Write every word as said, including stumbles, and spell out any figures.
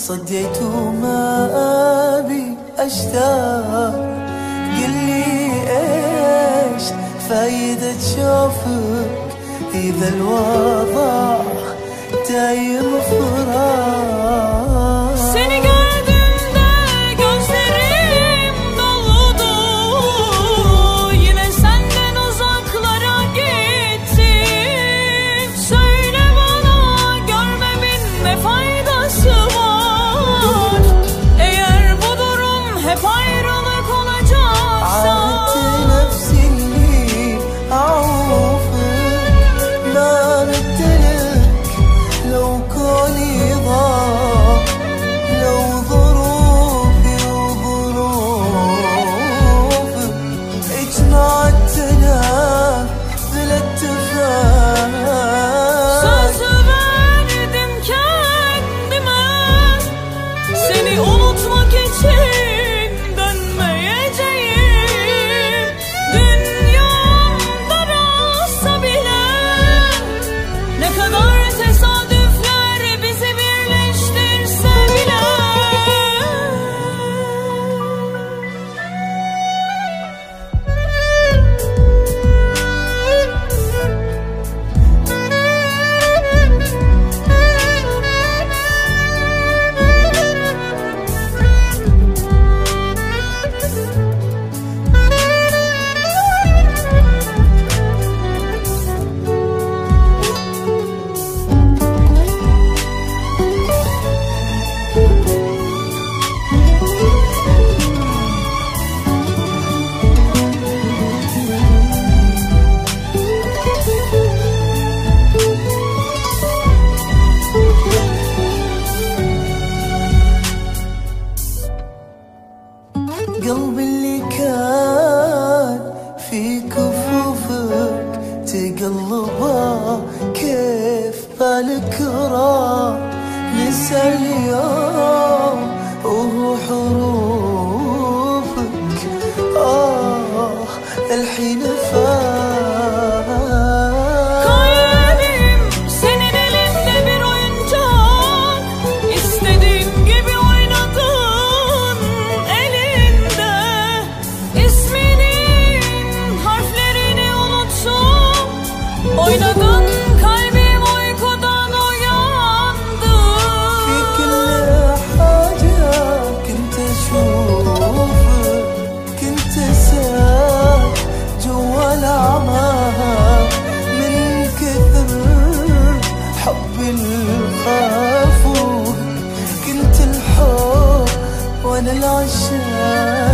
صديت وما أبي أشتاق. قلي إيش فايدة شوفك إذا الوضع دايم فراق. Seni gördüğümde gözlerim doldu, yine senden uzaklara gittim. Söyle bana, görmemin ne faydası var? Eğer bu durum hep ayrılık olacaksa. عادت نفسي أعوفك ما ردلك لو كوني ضاع، لو ظروفي وظروفك اجمعتنا بلا اتفاق. Sözü verdim kendime, seni unutmak için dönmeyeceğim. Dünyam daralsa bile, ne kadar tesadüfler bizi birleştirse bile. قلبي اللي كان في كفوفك تقلبه كيف بالك راح نسى اليوم وهو حروفك. آه الحين فات. Kalbim senin elinde bir oyuncak, İstediğin gibi oynadın elinde. İsminin harflerini unuttum, oynadın kalbim uykudan uyandı. في كل حاجة كنت أشوفك، كنت أساك جوا الأعماق من كثر حبي الخافوك. كنت الحب وأنا العشاق.